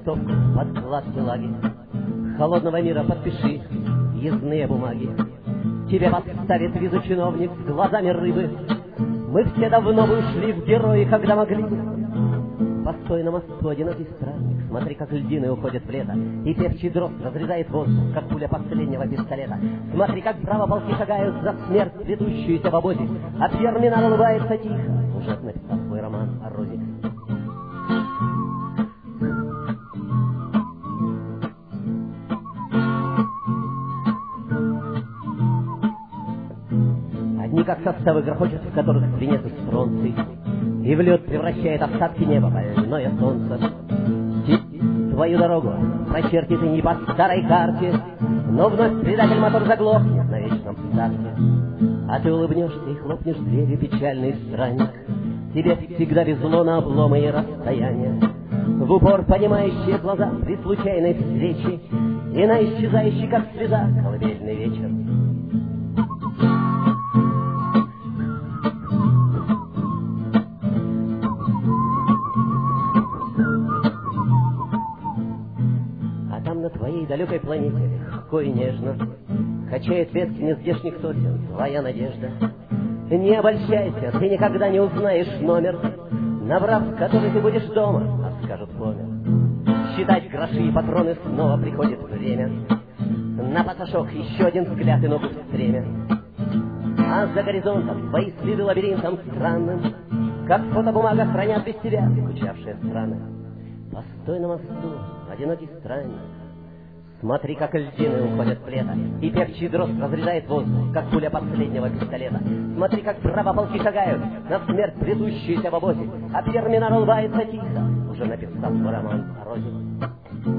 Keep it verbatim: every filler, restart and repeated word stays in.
листовку подкладки лаги. Холодного мира подпиши въездные бумаги. Тебе подставит визу чиновник с глазами рыбы. Мы все давно бы ушли в герои, когда могли бы. Постой на мосту, одинокий странник, смотри, как льдины уходят в лето, и певчий дрозд разрезает воздух, как пуля последнего пистолета. Смотри, как браво полки шагают за смерть, ведущуюся в обозе, а терминал улыбается тихо, уже написал свой роман о розе. Одни как составы грохочут, в которых свинец и стронций, и в лед превращает остатки неба больное солнце. Твою дорогу прочертит и не по старой карте, но вновь предатель мотор заглохнет на вечном старте. А ты улыбнешься и хлопнешь дверью, печальный странник. Тебе всегда везло на обломы и расстояния, в упор понимающие глаза при случайной встрече, и на исчезающий, как слеза, колыбельный вечер. На твоей далекой планете легко и нежно качает ветки нездешних сосен твоя надежда. Не обольщайся, ты никогда не узнаешь номер, набрав который ты будешь дома, а скажут помер. Считать гроши и патроны снова приходит время. На пасашок еще один взгляд и ногу в стремя. А за горизонтом твои следы лабиринтом странным, как фотобумага хранят без тебя скучавшие страны. Постой на мосту, одинокий странник. Смотри, как льдины уходят в лето, и певчий дрозд разрезает воздух, как пуля последнего пистолета. Смотри, как браво полки шагают на смерть, предыдущуюся в обозе, а терминал улыбается тихо, уже написал свой роман о розе.